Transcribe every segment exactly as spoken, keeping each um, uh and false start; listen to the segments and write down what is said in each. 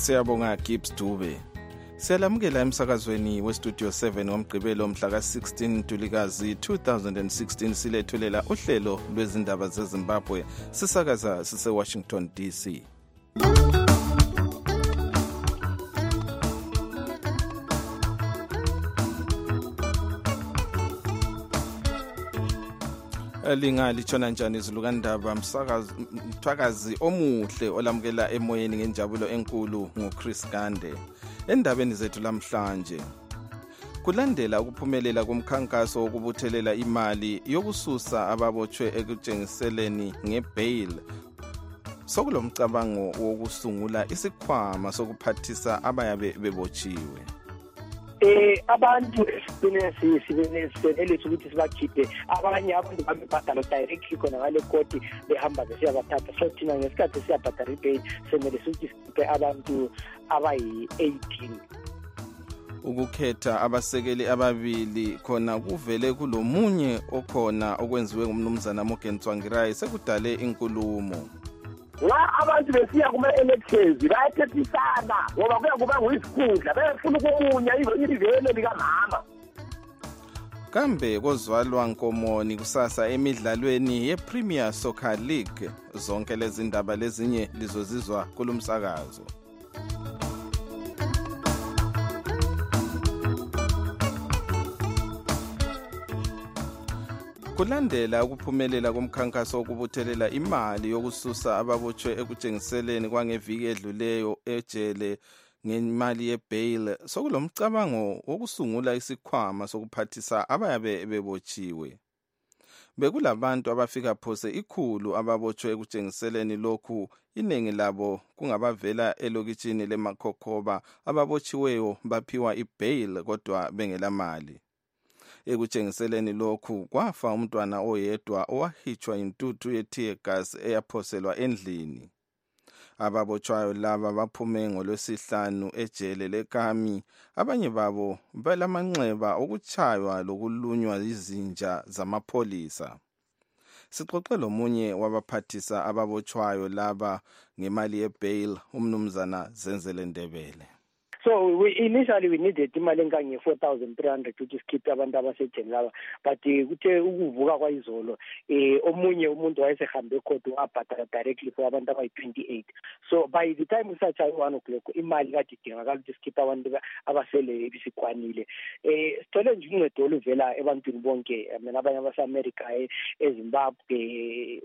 Siyabonga Gibbs Dube. Siyalamukela emsakazweni westudio seven ngomgqibelo mhla ka sixteen Ntulikazi two thousand sixteen silethulela uhlelo lwezindaba zeZimbabwe sisakaza sise Washington D C. Linga lichona njani izilukandaba msakazi mthwakazi omuhle olamukela emoyeni ngenjabulo enkulu ngoChris Gande. Endabeni zethu lamhlanje kulandela ukuphumelela komkhankaso wokubuthelela imali yokususa ababotshwe ekutshengiseleni ngebail, sokulomcabango wokusungula isikhwama sokuphathisa abayabe bebotshiwe. Eh abantu esibinesi sibinesi elithi ukuthi sibakhiphe abanye abantu babebhadala directly khona ngale court behamba besiya bathatha, so thina ngesikhathi siyabhadala ibail semele sithi sikhiphe abantu abayi eighteen. Ukukhetha abasekeli ababili khona kuvele kulomunye okhona okwenziwe ngumnumzana Morgan Tsvangirai sekudale inkulumo. La abantu besiya kuma elections bayathethisana ngoba kuya kuba nguyisikhundla befuna ukumunya ivele likamama. Kambe kozwalwa Nkomoni kusasa emidlalweni yePremier Soccer League, zonke lezi ndaba lezinye lizozizwa kulumsakazo. Kulandela ukuphumelela komkhankaso wokubuthelela imali yokususa ababotshwe ekutshengiseleni kwangeviki edluleyo ejele ngemali yebail, sokulomcabango wokusungula isikhwama sokuphathisa abayabe bebotshiwe. Bekulabantu abafika phose ikhulu ababotshwe ekutshengiseleni lokhu, inengi labo kungabavela elokitshini leMakhokoba ababotshiweyo baphiwa ibail kodwa bengela mali. Ekutshengiseleni lokhu kwafa umntwana oyedwa owahitshwa intuthu ye-tear gas eyaphoselwa endlini. Ababotshwayo laba baphume ngolwesihlanu ejele leKami, abanye babo belamanxeba okutshaywa lokulunywa izinja zamapholisa. Sixoxe lomunye wabaphathisa ababotshwayo laba ngemali yebail, umnumzana Zenzele Ndebele. So we initially we needed imali engange four thousand three hundred ukuthi sikhiphe abantu abasejeni laba, but kuthe ukuvuka kwayizolo eh omunye umuntu wayesehambe ecourt wabhadala directly for abantu abayi twenty-eight. So by the time usacha one o'clock imali kade idingakala ukuthi sikhiphe abantu abasele bisikwanile. Eh sithole nje uncedo oluvela ebantwini bonke, I mean abanye abase-America, eZimbabwe,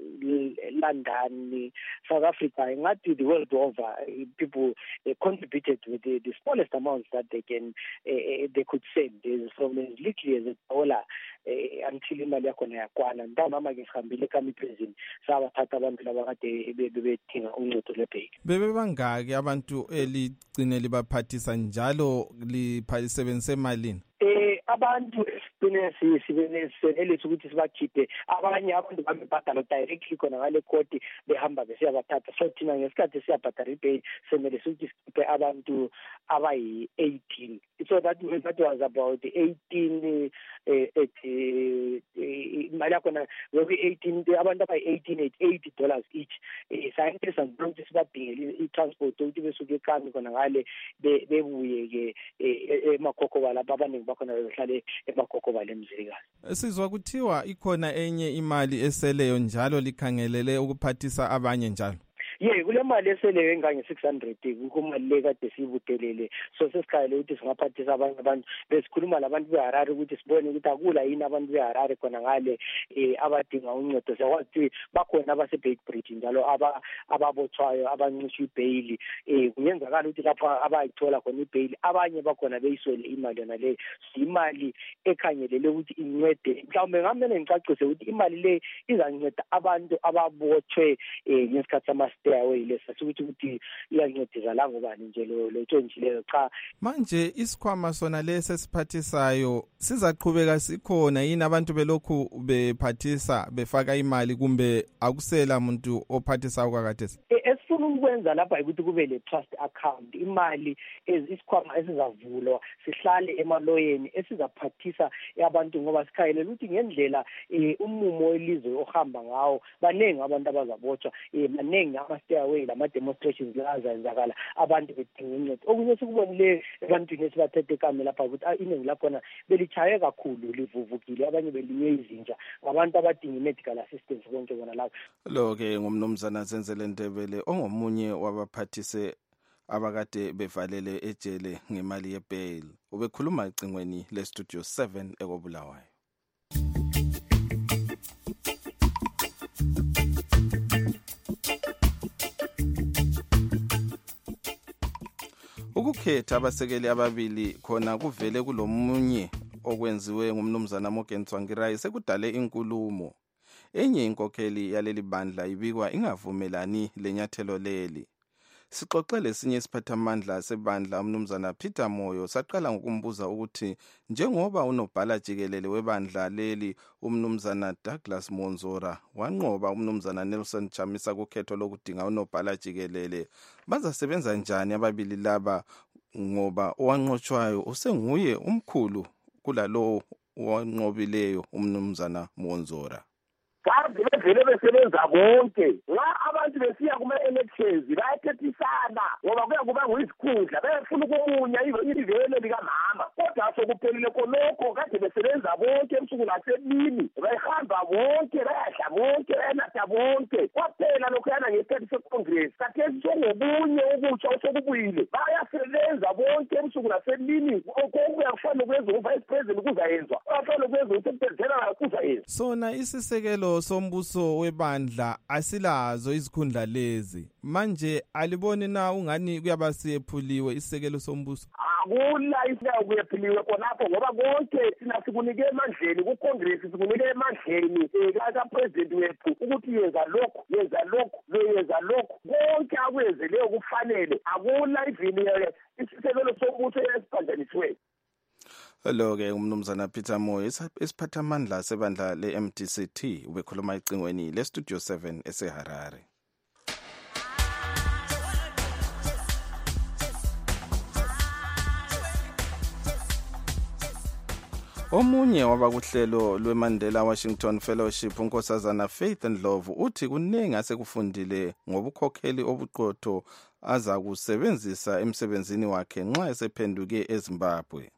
London, South Africa, ngathi the world over, people uh, contributed with the, the smallest amounts that they can uh, they could send. There's from as little as a dollar uh, until imali yakhona yakwana. Ntamama ke sihambile eKami prison sabathatha abantu laba kade bebedinga uncedo lwebail. Bebe bangaki abantu eligcine libaphathisa njalo liphanisebenzise emalini? Eh abantu esibinesi sibinesi elithi ukuthi sibakhiphe abanye abantu babebhadala directly khona ngale court behamba besiya bathatha, so thina ngesikhathi siyabhadala ibail semele sithi sikhiphe abantu abayi eighteen. So that that was about eighteen at imali yakhona we eighteen abantu abayi eighteen at eighty dollars each. Scientists and projects badingela i-transport ukuthi besuke eKami khona ngale bebuye ke eMakhokoba lapha abaningi bakhona behlale eMakhokoba lemzilikazi. Sizwa kuthiwa ikhona enye imali eseleyo njalo likhangelele ukuphathisa abanye njalo. Yeah, kule mali eseleyo engange six hundred kumali le kade siyibutelele, so sesikhayele ukuthi singaphathisa abanye abantu. Besikhuluma labantu beHarare ukuthi sibone ukuthi akula yini abantu beHarare khona ngale eh abadinga uncedo. Sekwathi bakhona abase-Bait Bridge njalo aba ababotshwayo abancishwe ibail, eh kuyenzakala ukuthi lapha abayithola khona ibail abanye bakhona beyiswele imali yona le. Imali ekhangelele ukuthi incede, mhlawumbe ngamene ngicacise ukuthi imali le izanceda abantu ababotshwe eh ngesikhathi sama stairway lesa ukuthi ukuthi iyancedisa la ngobani nje lo lotshenjileyo cha. Manje isikhwama sona lesi siphathisayo sizaqhubeka sikhona yini abantu belokhu bephathisa befaka imali kumbe akusela umuntu ophathisa kwakade? esifuna ukwenza lapha ukuthi kube le trust account, imali isikhwama esizavulwa sihlale emaloyeni esizaphathisa abantu, ngoba sikhayelela ukuthi ngendlela umumo welizwe ohamba ngawo baningi abantu abazabotshwa, baningi ama-stairway lama-demonstrations lazenzakala abantu bedinga uncedo. Okunye sikubonile ebantwini esibathethe kame lapha ukuthi iningi lakhona belichaye kakhulu, livuvukile, abanye belinywe izinja ngabantu abadinga i-medical assistance konke bona lapho. Lo-ke ngumnumzana Zenzele Ndebele ongomunye wabaphathise abakade bevalele ejele ngemali ye-bail. Ubekhuluma ecingweni le-Studio seven ekobulawayo. Ukukhetha abasekeli ababili khona kuvele kulomunye okwenziwe ngumnumzana Morgan Tsvangirai sekudale inkulumo. Enye inkokheli yaleli bandla ibikwa ingavumelani lenyathelo leli. Sixoxele esinye isiphathamandla sebandla umnumzana Peter Moyo saqala ngokumbuza ukuthi njengoba unobhala jikelele webandla leli umnumzana Douglas Monzora wanqoba umnumzana Nelson Chamisa kukhetho lokudinga unobhala jikelele, bazasebenza njani ababili laba ngoba owanqotshwayo usenguye umkhulu kulalo wanqobileyo umnumzana Monzora? Kanti bevele besebenza bonke la abantu besiya kuma-elections bayathethisana ngoba kuya kuba nguyisikhundla befuna ukumunya ivele likamama, kodwa sokuphelile konokho kade besebenza bonke ebusuku nasemini, bayihamba bonke, bayadla bonke, bayanatha bonke. Kwaphela lokhuyana ngesikhathi secongress kathesi sokubunye ukutsha osokubuyile, bayasebenza bonke ebusuku nasemini. Okuya kufanele kwenza uvice president kuzayenzwa, kufanele kwenza uSecretary General kuzayenzwa. Sona isisekelo sombuso webandla asilazo izikhundla lezi manje, aliboni na ungani kuyaba siyephuliwe isisekelo sombuso? Akula isisekelo kuyephuliwe khonapho ngoba konke sina sikunike emandleni ku-Congress, sikunike emandleni ka-president wethu ukuthi yenza lokhu yenza lokhu yenza lokhu, konke akwenzeleyo kufanele. Akula ivini isisekelo sombuso esiphanjaniswe. Lo-ke umnumzana Peter Moyo isiphathamandla sebandla le-M D C T ubekhuluma ecingweni le-Studio seven eseHarare. Omunye wabakuhlelo lweMandela Washington Fellowship unkosazana Faith Ndlovu uthi kuningi asekufundile ngobukhokheli obuqotho aza kusebenzisa emsebenzini wakhe nxa esephenduke eZimbabwe.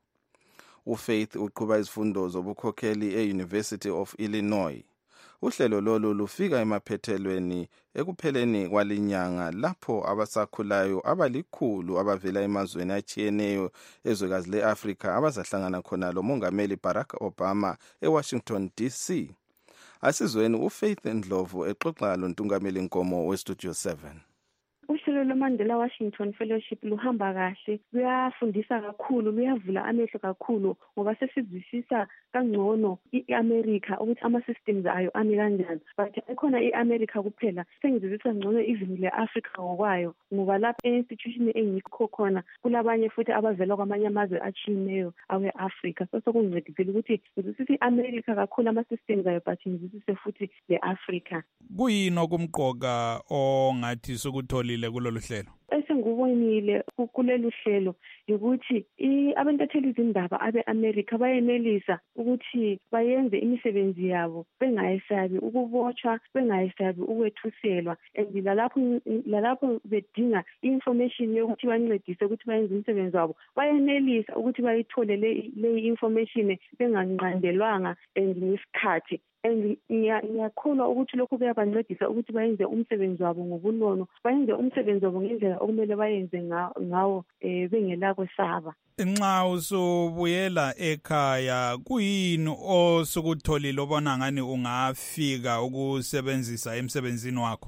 UFaith uqhuba izifundo zobukhokheli e-University of Illinois. Uhlelo lolu lufika emaphethelweni ekupheleni kwalinyanga lapho abasakhulayo abalikhulu abavela emazweni atshiyeneyo ezwekazi le-Afrika abazahlangana khona lomongameli Barack Obama eWashington D C. Asizweni uFaith Ndlovu exoxa lontungameli Nkomo weStudio seven. Uhlelo lweMandela Washington Fellowship luhamba kahle, luyafundisa kakhulu, luyavula amehlo kakhulu ngoba sesizwisisa kangcono i-America ukuthi ama-systems ayo ami kanjani. But ekhona i-America kuphela, sengizwisisa ngcono even le-Africa ngokwayo ngoba lapha e-institution engikho khona kulabanye futhi abavela kwamanye amazwe atshiyeneyo awe-Africa. So sokungincedisile ukuthi ngizwisise i-America kakhulu ama-systems ayo but ngizwisise futhi le-Africa. Kuyini okumqoka ongathi sokutholile kulolu hlelo? Esengubonile kulolu hlelo ukuthi abantatheli izindaba abe-America bayenelisa ukuthi bayenze imisebenzi yabo bengayesabi ukubotshwa, bengayesabi ukwethuselwa, and lalapho lalapho bedinga information yokuthi bancedise ukuthi bayenze imisebenzi wabo bayenelisa ukuthi bayithole le information benganqandelwanga and ngesikhathi. And ngiyakholwa ukuthi lokho kuyabancedisa ukuthi bayenze umsebenzi wabo ngobunono, bayenze umsebenzi wabo ngendlela okumele bayenze ngawo bengela kwesaba. Nxa usubuyela ekhaya kuyini osukutholile obona ngani ungafika ukusebenzisa emsebenzini wakho?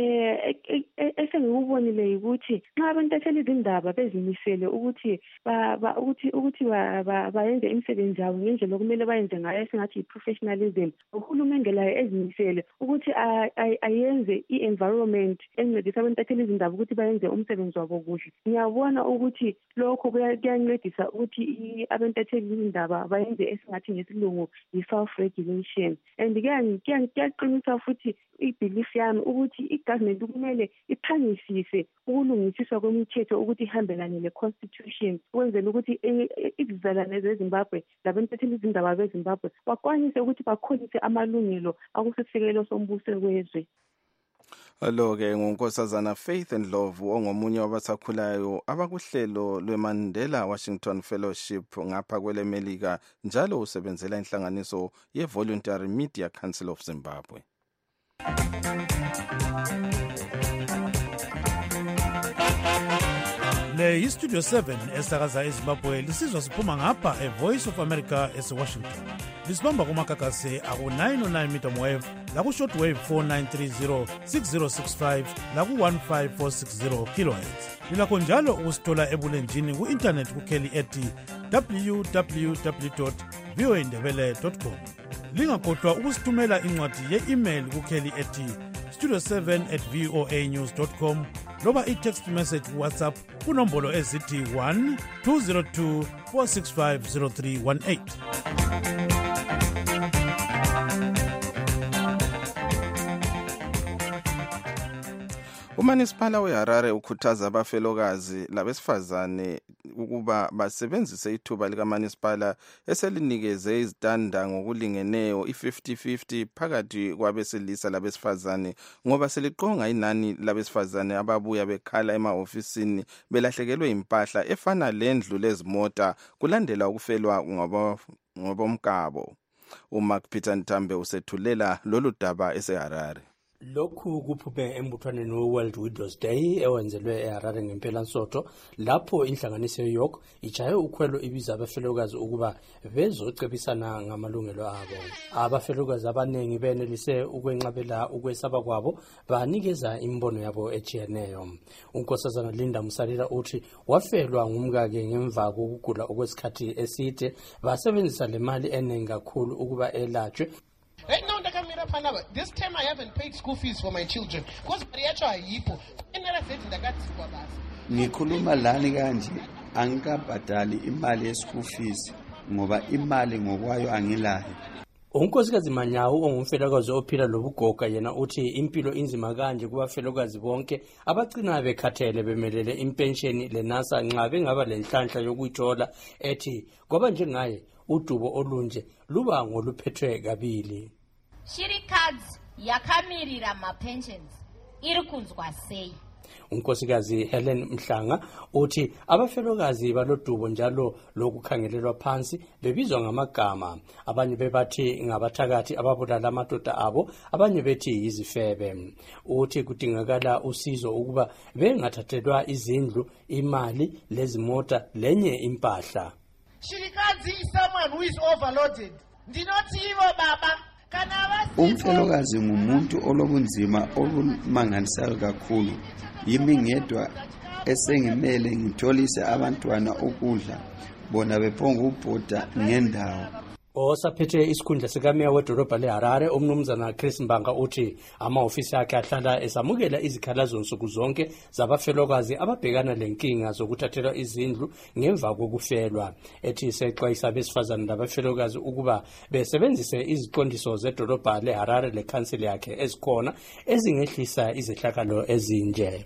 Eh esengikubonile ukuthi nxa abantatheli izindaba bezimisele ukuthi ba ukuthi ukuthi bayenze imisebenzi yabo ngendlela okumele bayenze ngayo esingathi i-professionalism, uhulumende laye ezimisele ukuthi ayenze i-environment encedisa abantatheli izindaba ukuthi bayenze umsebenzi wabo kuhle. Ngiyabona ukuthi lokho kuyancedisa ukuthi abantatheli izindaba bayenze esingathi ngesilungu i-self-regulation, and kuyaqinisa futhi i-belief yami ukuthi i-government kumele iphangise baqedisise ukulungisiswa kwemithetho ukuthi ihambelane le-constitution ukwenzela ukuthi izizalwane zeZimbabwe labantatheli izindaba beZimbabwe bakwanise ukuthi bakhulise amalungelo akusisekelo sombuso wezwe. Lo-ke ngunkosazana Faith Ndlovu ongomunye wabasakhulayo abakuhlelo lwe-Mandela Washington Fellowship ngapha kwelemelika, njalo usebenzela inhlanganiso ye-Voluntary Media Council of Zimbabwe. Le iStudio seven esakaza eZimbabwe lisizwa siphuma ngapha eVoice of America eseWashington. Lisibamba kumakakase aku nine oh nine meter wave laku shortwave four nine three zero six zero six five laku one five four six zero kilohertz. Lilakho njalo ukusithola ebulenjini ku-internet kukheli ethi w w w dot v o a ndebele dot com. Lingakhohlwa ukusithumela incwadi ye-email kukheli ethi studio seven at voa news dot com loba i-text message WhatsApp kunombolo ezithi one two zero two four six five zero three one eight. Umanisipala weHarare ukhuthaza abafelokazi labesifazane ukuba basebenzise ithuba likaManisipala eselinikeze izitanda ngokulingeneyo i-fifty fifty phakathi kwabesilisa labesifazane ngoba seliqonga inani labesifazane ababuya bekhala emahofisini belahlekelwe impahla efana lendlu lezimota kulandela ukufelwa ngobomkabo. uMark Peter Ntambe usethulela lolu daba eseHarare. Lokhu kuphume embuthwaneni we-World Widows Day ewenzelwe eHarare ngempela-nsonto, lapho inhlanganiso ye-York ijaye ukhwelo ibiza abafelokazi ukuba bezocebisana ngamalungelo abo. Abafelokazi abaningi benelise ukwenqabela ukwesaba kwabo, banikeza imbono yabo ejiyeneyo. Unkosazana Linda Musalila uthi wafelwa ngumkake ngemva kokugula okwesikhathi eside, basebenzisa le mali eningi kakhulu ukuba elatshwe. Right now, this time I haven't paid school fees for my children because Mariacho ayipo. Ngikhuluma lani kanje angikabhadali imali ye-school fees ngoba imali ngokwayo angilayo. Unkosikazi Manyawu ongumfelokazi ophila lobugoga yena uthi impilo inzima kanje kubafelokazi bonke abagcina bekhathele bemelele impensheni leNASA nxa bengaba lenhlanhla yokuyithola, ethi ngoba njengaye udubo olunje luba ngoluphethwe kabili. Shirikadzi yakamirira ma-pensions iri kunzwa sei. Unkosikazi Helen Mhlanga uthi abafelokazi balodubo njalo lokukhangelelwa phansi bebizwa ngamagama, abanye bebathi ngabathakathi ababulala amadoda abo, abanye bethi yizifebe. Uthi kudingakala usizo ukuba bengathathelwa izindlu, imali, lezimota lenye impahla. Shirikadzi is someone who is overloaded. Ndinothi ivo baba. Umfelokazi ngumuntu olobunzima olumangalisayo kakhulu. Yimi ngedwa esengimele ngitholise abantwana ukudla, bona bephonga ubhoda ngendawo. Osaphethe isikhundla sikameya wedolobha leHarare umnumzana Chris Mbanga uthi amahofisi akhe ahlala esamukela izikhalazo nsuku zonke zabafelokazi ababhekana lenkinga zokuthathelwa izindlu ngemva kokufelwa. Ethi sexwayisa abesifazane labafelokazi ukuba besebenzise iziqondiso zedolobha leHarare lekhansili yakhe ezikhona ezingehlisa izehlakalo ezinje.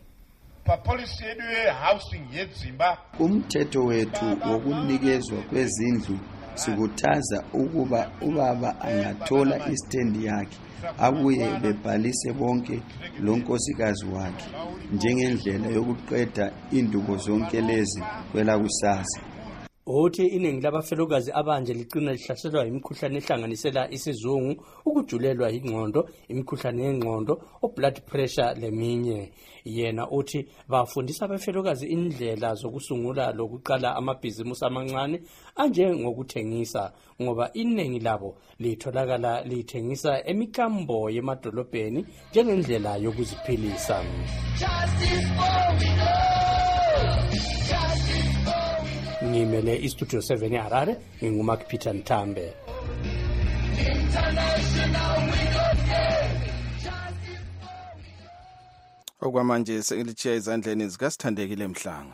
Umthetho wethu wokunikezwa kwezindlu sikuthaza ukuba ubaba angathola istendi yakhe abuye bebhalise bonke lonkosikazi wakhe njengendlela yokuqeda indubo zonke lezi kwela kusasa. Uthi iningi labafelokazi abanje ligcina lihlaselwa imikhuhlane ehlanganisela isizungu, ukujulelwa ingqondo, imikhuhlane yengqondo, blood pressure leminye. Yena uthi bafundisa abafelokazi indlela zokusungula lokuqala amabhizimusi amancane anje ngokuthengisa ngoba iningi labo litholakala lithengisa emikambo yemadolobheni njengendlela yokuziphilisa. Ngimele iStudio seven eHarare, nginguMark Peter Ntambe. Okwamanje selichiya izandleni zikaSithandekile Mhlanga.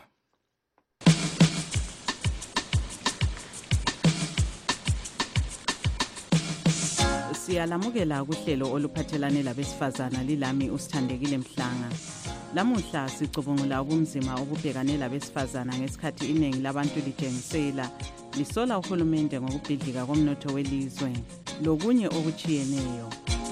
Siyalamukela kuhlelo oluphathelane labesifazana lilami uSithandekile Mhlanga. Lamuhla sicubungula ubunzima obubhekane labesifazana ngesikhathi iningi labantu lijengisela lisola uhulumende ngokubhidlika komnotho welizwe lokunye okuchiyeneyo.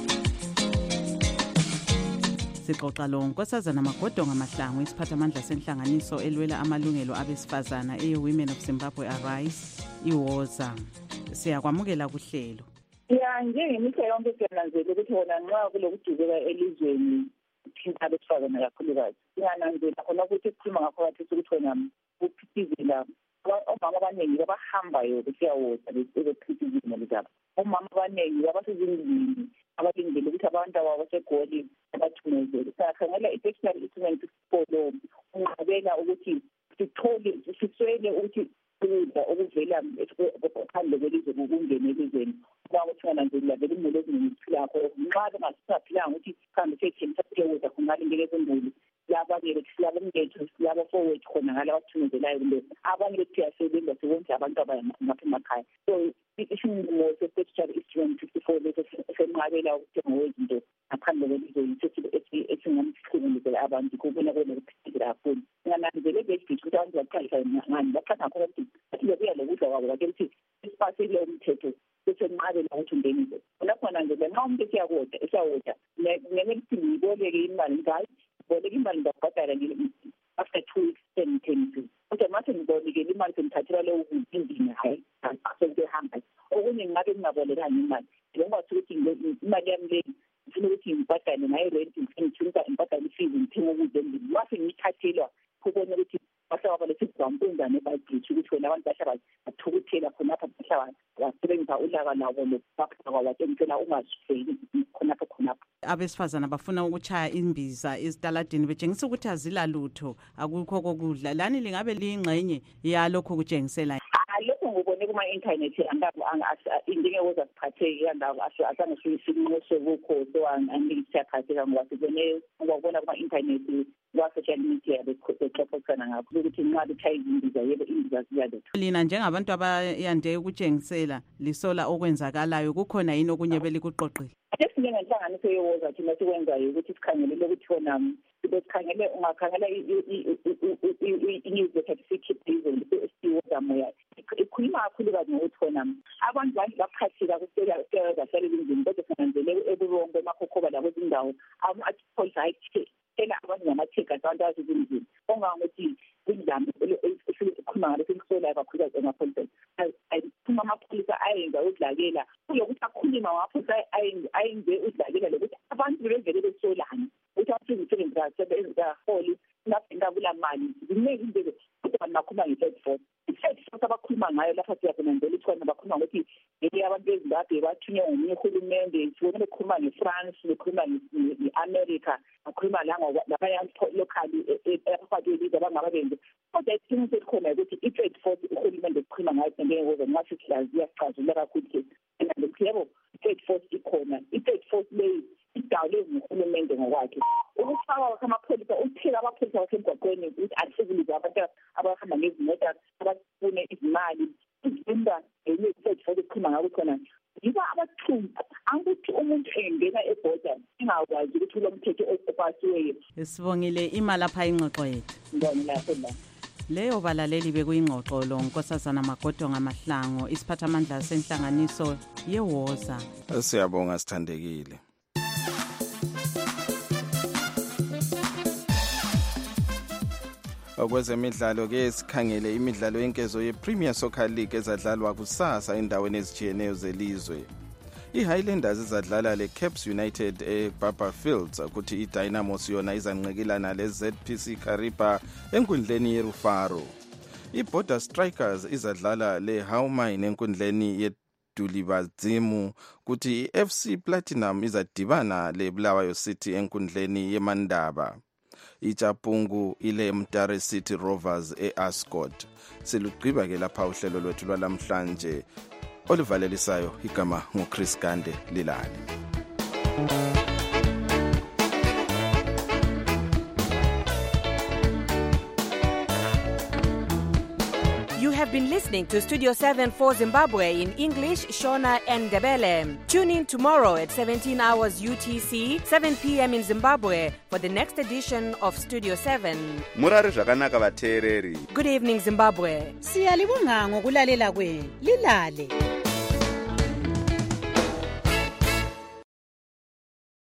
Sixoxa lo Nkosazana Magodonga Mahlangu, isiphathamandla senhlanganiso elwela amalungelo abesifazana e-Women of Zimbabwe Arise, iWOZA. Siyakwamukela kuhlelo. Ya, njengemihla yonke siyananzela ukuthi wona nxa kulokujubeka elizweni thinta abesifazana kakhulukazi. Siyananzela khona ukuthi sikhuluma ngakho kathi ukuthi wona kuphithizela omama abaningi abahambayo besiyawoza bephithizela lezabo. Omama abaningi abasezindlini abalindele ukuthi abantu ababo basegoli abathumezele. Sakhangela i-personal instrument sikolo unqabela ukuthi sithole siswele ukuthi ukudla okuvela phandle kwelizwe kungene elizweni. Kuba kuthina nje lavela imuli eziningi siphila khona. Nxa bengasaphilanga ukuthi kambe sethemisa siyokudla khona ngale ezembulu. Labanye besilaba umngetho silaba forward khona ngala bathumezelayo kumbe abanye bethi asebenza sebenza abantu abangaphi emakhaya. So isinqumo se-special instrument fifty-four leso senqabela ukuthenga wezinto ngaphandle kwelizwe yithi esingamsikhulumela abantu kubona bona kuphithizela kakhulu. Ngananzele besithi ukuthi abantu baqalisa ngani baqala khona ukuthi babuya lokudla kwabo bakethi isipasile umthetho sesenqabela ukuthi ungenize. Lapho nje nxa umuntu esiyakoda esiyawoda ngeke lithi ngiboleke imali ngayo boleka imali ngabhadala after two weeks ten ten kodwa mase ngiboleke imali semthathela leyo indini hayi asengihamba okunye ngabe ngingabolekanga imali njengoba ukuthi imali yami le ngifuna ukuthi ngibhadale ngayo rent ngifuna ngibhadale fees ngithenga ukudla endlini mase ngithathelwa kubona ukuthi bahlaba lesibhampunza nebhayibheli ukuthi wena abantu bahlaba bathukuthela khonapha bahlaba basebenzisa ulaka labo lokuphatha kwabatshela ungazifeli khonapha khonapha. Abesifazana bafuna ukuchaya imbiza ezitaladini betshengisa ukuthi azila lutho akukho kokudla. Lani lingabe liyingxenye yalokho kutshengisela? Lokho ngubone kuma-internet angabe indingewoza siphatheke kandawo azange sinqoshe kukho so angeke siyaphatheka ngoba sibone ngokubona kuma-internet kwa-social media bexoxisana ngakho ukuthi nxa bechaya izimbiza yebo imbiza ziyalutho. Lina njengabantu abayande ukutshengisela lisola okwenzakalayo kukhona yini okunye belikuqoqile? Njengenhlanganiso yeWOZA thina sikwenzayo ukuthi sikhangelele ukuthi khona sikhangele ungakhangela i-news certificate izolo esiwoza moya ikhuluma kakhulukazi ngokuthi khona abantu baphatheka kusela bahlala endlini kodwa sinanzele eburongo emakhokhoba lakwezindawo ama-articles ayithela abantu ngamatheka abantu abasezindlini ongangokuthi indlame esikhuluma ngalo selisolayo kakhulukazi emapolisa ayiphuma amapholisa ayenza udlakela kulokuthi akhuluma ngamapolisa ayenze udlakela lokuthi abantu bevele besolana ukuthi abathi imisebenzi basebenzaholi ngaphinda kula mali ziningi izinto kodwa nakhuluma nge-third force i-third force abakhuluma ngayo lapha siyakunanzela ukuthi khona bakhuluma ngokuthi yeke abantu bezimbabwe bathunywe ngomunye uhulumende sibone bekhuluma nge-France bekhuluma nge-America bakhuluma la ngabanye lokhali abafakwelizwe abangababenzi kodwa isinto esikhona ukuthi i-third force uhulumende ukhuluma ngayo njengewoza nxa sihlaziya sicazula kakhulu ke and yebo i-third force ikhona i-third force leyi idawule nguhulumende ngokwakhe ukufaka kwamapholisa uphela abapholisa basemgwaqweni ukuthi asivilize abantu abahamba ngezimota abafune izimali izimba enye i-third force ikhuluma ngakho khona yiba abathumba angukuthi umuntu engena ebhoda ingakwazi ukuthi lo mthetho opasiweyo. Sibongile imali apha ingxoxo yethu. Ngibonile lapho la. Leyo balaleli bekuyingxoxo lo Nkosazana Magodonga Mahlangu, isiphathamandla senhlanganiso yeWOZA. Siyabonga sithandekile. Okwezemidlalo ke sikhangele imidlalo yenkezo ye-Premier Soccer League ezadlalwa kusasa endaweni ezitshiyeneyo zelizwe. I-Highlanders izadlala le-Caps United e-Baba Fields kuthi i-Dynamos yona izanqekilana le-Z P C Kariba enkundleni ye-Rufaro. I-Border Strikers izadlala le-Howmine enkundleni ye-Dulibazimu kuthi i-F C Platinum izadibana le-Bulawayo City enkundleni ye-Mandaba. iJapungu ile Mtare City Rovers e-Ascot. Silugqiba ke lapha uhlelo lwethu lwalamhlanje olivalelisayo igama nguChris Gande Lilani. You have You've been listening to Studio seven for Zimbabwe in English, Shona and Ndebele. Tune in tomorrow at seventeen hours U T C, seven p.m. in Zimbabwe for the next edition of Studio seven. Murari zvakanaka vateereri. Good evening, Zimbabwe. Siyalibonga ngokulalela kwenu. Lilale.